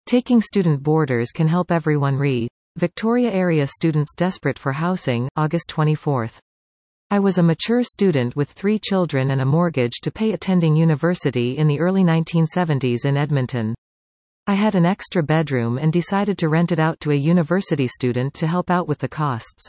Taking student boarders can help everyone. Victoria area students desperate for housing, August 24. I was a mature student with 3 children and a mortgage to pay attending university in the early 1970s in Edmonton. I had an extra bedroom and decided to rent it out to a university student to help out with the costs.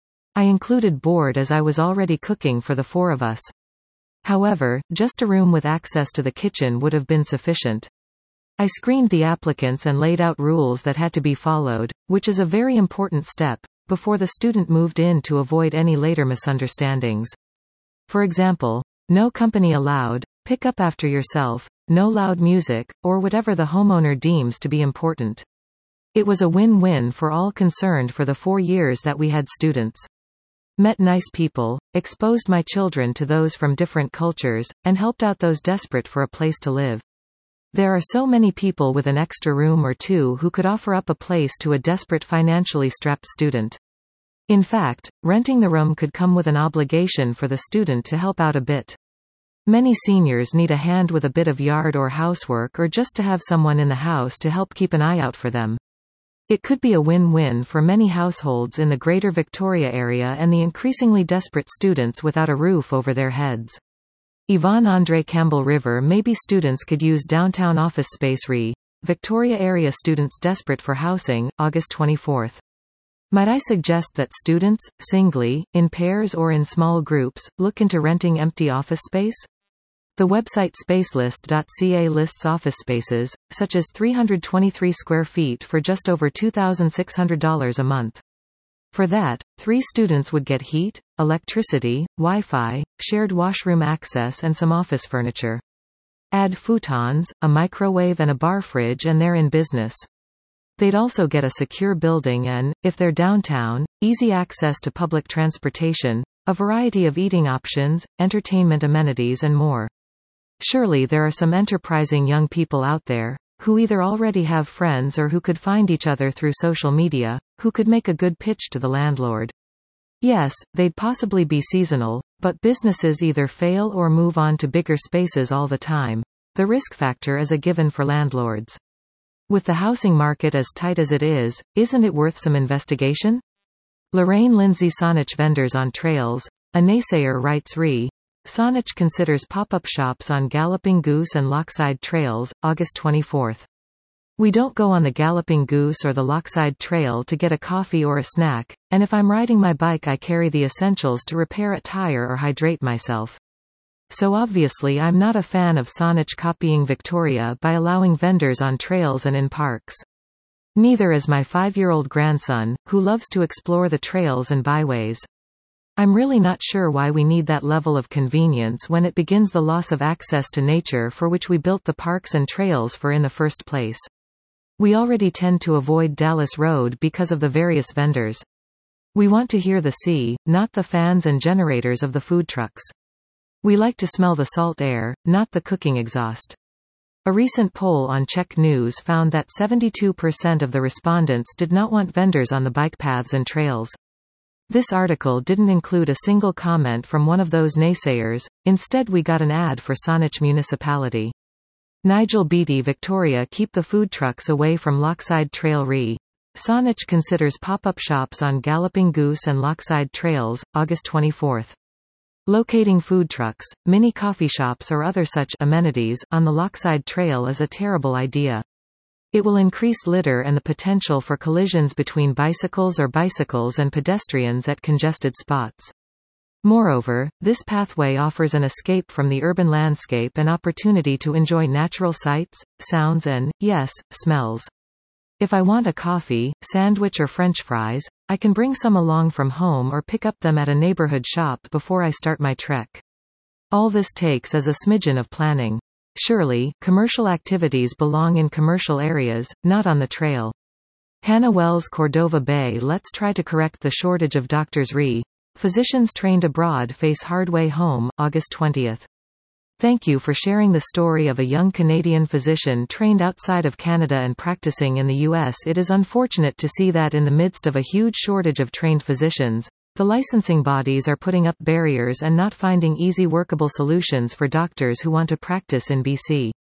I included board as I was already cooking for the 4 of us. However, just a room with access to the kitchen would have been sufficient. I screened the applicants and laid out rules that had to be followed, which is a very important step, before the student moved in to avoid any later misunderstandings. For example, no company allowed, pick up after yourself, no loud music, or whatever the homeowner deems to be important. It was a win-win for all concerned for the 4 years that we had students. Met nice people, exposed my children to those from different cultures, and helped out those desperate for a place to live. There are so many people with an extra room or 2 who could offer up a place to a desperate financially strapped student. In fact, renting the room could come with an obligation for the student to help out a bit. Many seniors need a hand with a bit of yard or housework, or just to have someone in the house to help keep an eye out for them. It could be a win-win for many households in the Greater Victoria area and the increasingly desperate students without a roof over their heads. Yvonne Andre Campbell River. Maybe students could use downtown office space. Victoria area students desperate for housing, August 24. Might I suggest that students, singly, in pairs or in small groups, look into renting empty office space? The website spacelist.ca lists office spaces, such as 323 square feet for just over $2,600 a month. For that, 3 students would get heat, electricity, Wi-Fi, shared washroom access and some office furniture. Add futons, a microwave and a bar fridge and they're in business. They'd also get a secure building and, if they're downtown, easy access to public transportation, a variety of eating options, entertainment amenities and more. Surely there are some enterprising young people out there, who either already have friends or who could find each other through social media, who could make a good pitch to the landlord. Yes, they'd possibly be seasonal, but businesses either fail or move on to bigger spaces all the time. The risk factor is a given for landlords. With the housing market as tight as it is, isn't it worth some investigation? Lorraine Lindsay Saanich vendors on trails. A naysayer writes Saanich considers pop-up shops on Galloping Goose and Lochside trails, August 24. We don't go on the Galloping Goose or the Lochside trail to get a coffee or a snack, and if I'm riding my bike I carry the essentials to repair a tire or hydrate myself. So obviously I'm not a fan of Saanich copying Victoria by allowing vendors on trails and in parks. Neither is my 5-year-old grandson, who loves to explore the trails and byways. I'm really not sure why we need that level of convenience when it begins the loss of access to nature for which we built the parks and trails for in the first place. We already tend to avoid Dallas Road because of the various vendors. We want to hear the sea, not the fans and generators of the food trucks. We like to smell the salt air, not the cooking exhaust. A recent poll on Czech News found that 72% of the respondents did not want vendors on the bike paths and trails. This article didn't include a single comment from one of those naysayers. Instead we got an ad for Saanich Municipality. Nigel Beattie Victoria keep the food trucks away from Lochside Trail. Saanich considers pop-up shops on Galloping Goose and Lochside trails, August 24. Locating food trucks, mini coffee shops or other such amenities on the Lochside Trail is a terrible idea. It will increase litter and the potential for collisions between bicycles and pedestrians at congested spots. Moreover, this pathway offers an escape from the urban landscape and opportunity to enjoy natural sights, sounds and, yes, smells. If I want a coffee, sandwich or French fries, I can bring some along from home or pick up them at a neighborhood shop before I start my trek. All this takes is a smidgen of planning. Surely, commercial activities belong in commercial areas, not on the trail. Hannah Wells Cordova Bay. Let's try to correct the shortage of doctors. Physicians trained abroad face hard way home, August 20. Thank you for sharing the story of a young Canadian physician trained outside of Canada and practicing in the U.S. It is unfortunate to see that in the midst of a huge shortage of trained physicians, the licensing bodies are putting up barriers and not finding easy workable solutions for doctors who want to practice in BC.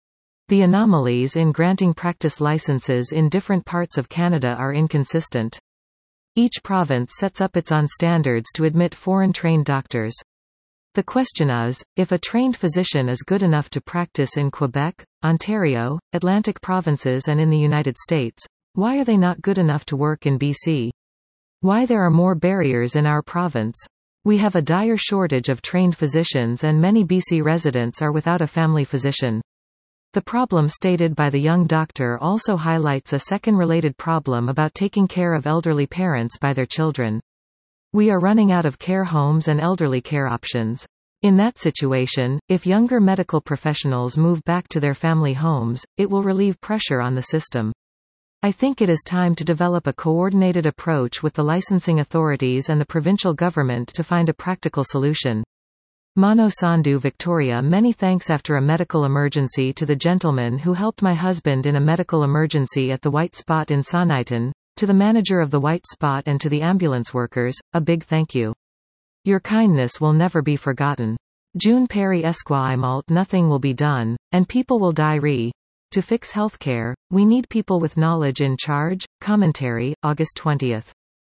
The anomalies in granting practice licenses in different parts of Canada are inconsistent. Each province sets up its own standards to admit foreign-trained doctors. The question is, if a trained physician is good enough to practice in Quebec, Ontario, Atlantic provinces and in the United States, why are they not good enough to work in BC? Why there are more barriers in our province? We have a dire shortage of trained physicians and many BC residents are without a family physician. The problem stated by the young doctor also highlights a second related problem about taking care of elderly parents by their children. We are running out of care homes and elderly care options. In that situation, if younger medical professionals move back to their family homes, it will relieve pressure on the system. I think it is time to develop a coordinated approach with the licensing authorities and the provincial government to find a practical solution. Mano Sandhu, Victoria. Many thanks. After a medical emergency, to the gentleman who helped my husband in a medical emergency at the White Spot in Soniton, to the manager of the White Spot and to the ambulance workers, a big thank you. Your kindness will never be forgotten. June Perry Esquire. Nothing will be done, and people will die. To fix healthcare, we need people with knowledge in charge. Commentary, August 20.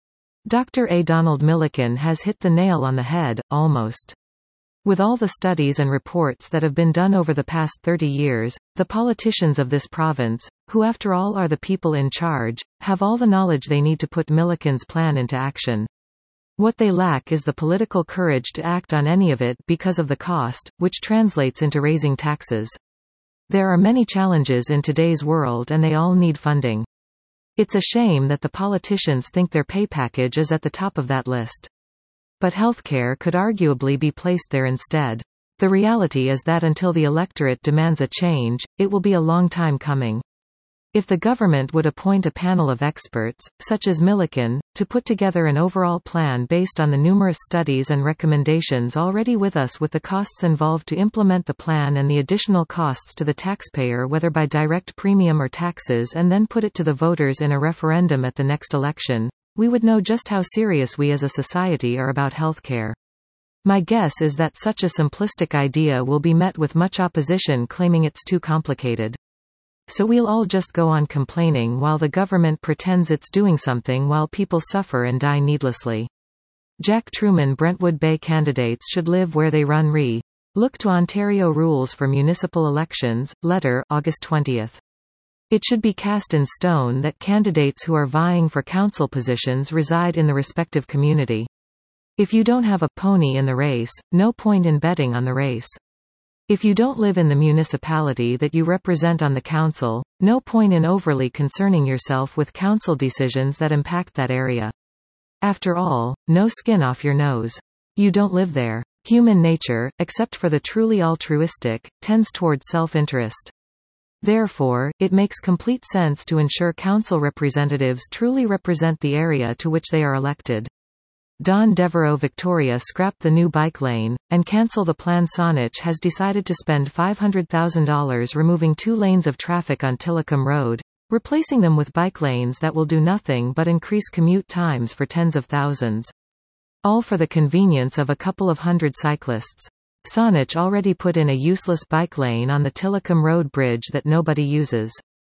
Dr. A. Donald Milliken has hit the nail on the head, almost. With all the studies and reports that have been done over the past 30 years, the politicians of this province, who after all are the people in charge, have all the knowledge they need to put Milliken's plan into action. What they lack is the political courage to act on any of it because of the cost, which translates into raising taxes. There are many challenges in today's world and they all need funding. It's a shame that the politicians think their pay package is at the top of that list. But healthcare could arguably be placed there instead. The reality is that until the electorate demands a change, it will be a long time coming. If the government would appoint a panel of experts, such as Milliken, to put together an overall plan based on the numerous studies and recommendations already with us, with the costs involved to implement the plan and the additional costs to the taxpayer whether by direct premium or taxes, and then put it to the voters in a referendum at the next election, we would know just how serious we as a society are about healthcare. My guess is that such a simplistic idea will be met with much opposition claiming it's too complicated. So we'll all just go on complaining while the government pretends it's doing something while people suffer and die needlessly. Jack Truman. Brentwood Bay candidates should live where they run. Look to Ontario rules for municipal elections. Letter, August 20. It should be cast in stone that candidates who are vying for council positions reside in the respective community. If you don't have a pony in the race, no point in betting on the race. If you don't live in the municipality that you represent on the council, no point in overly concerning yourself with council decisions that impact that area. After all, no skin off your nose. You don't live there. Human nature, except for the truly altruistic, tends towards self-interest. Therefore, it makes complete sense to ensure council representatives truly represent the area to which they are elected. Don Devereaux. Victoria. Scrap the new bike lane, and cancel the plan. Saanich has decided to spend $500,000 removing 2 lanes of traffic on Tillicum Road, replacing them with bike lanes that will do nothing but increase commute times for tens of thousands. All for the convenience of a couple of hundred cyclists. Saanich already put in a useless bike lane on the Tillicum Road bridge that nobody uses.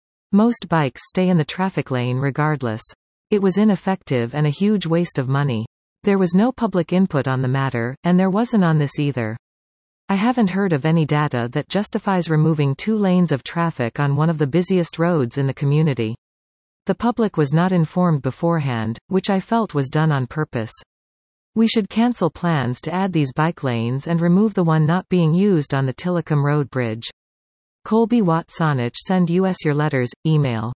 Most bikes stay in the traffic lane regardless. It was ineffective and a huge waste of money. There was no public input on the matter, and there wasn't on this either. I haven't heard of any data that justifies removing 2 lanes of traffic on one of the busiest roads in the community. The public was not informed beforehand, which I felt was done on purpose. We should cancel plans to add these bike lanes and remove the one not being used on the Tillicum Road bridge. Colby Watt. Saanich. Send us your letters. Email.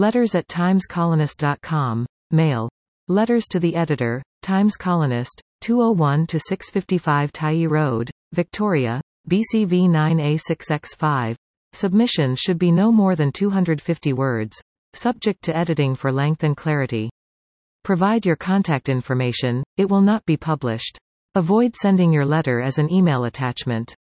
letters@timescolonist.com. Mail. Letters to the editor, Times Colonist, 201-655 Tyee Road, Victoria, BCV 9A6X5. Submissions should be no more than 250 words. Subject to editing for length and clarity. Provide your contact information, it will not be published. Avoid sending your letter as an email attachment.